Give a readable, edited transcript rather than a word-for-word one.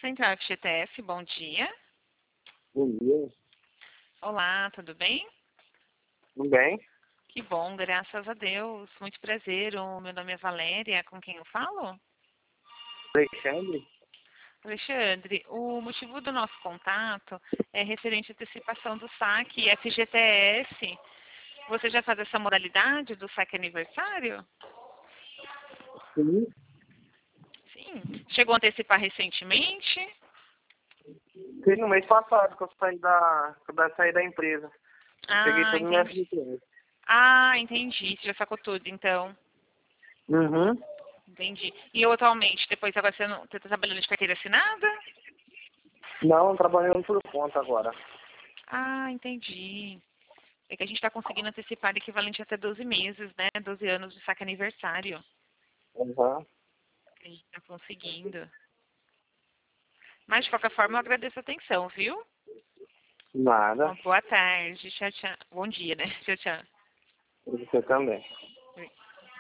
Central FGTS, bom dia. Bom dia. Olá, tudo bem? Tudo bem? Que bom, graças a Deus. Muito prazer. O meu nome é Valéria, com quem eu falo? Alexandre? Alexandre, o motivo do nosso contato é referente à antecipação do saque FGTS. Você já faz essa modalidade do saque aniversário? Sim. Sim. Chegou a antecipar recentemente? Fiz no mês passado que eu saí da empresa. Eu peguei Ah, todo o meu entendi. FGTS. Ah, entendi. Você já sacou tudo, então. Uhum. Entendi. E eu atualmente, depois agora você está trabalhando de carteira assinada? Não, trabalhando por conta agora. Ah, entendi. É que a gente está conseguindo antecipar o equivalente até 12 meses, né? 12 anos de saque aniversário. Uhum. A gente está conseguindo. Mas, de qualquer forma, eu agradeço a atenção, viu? Nada. Uma boa tarde. Tchau, tchau. Bom dia, né? Tchau, tchau. Você também. Oi.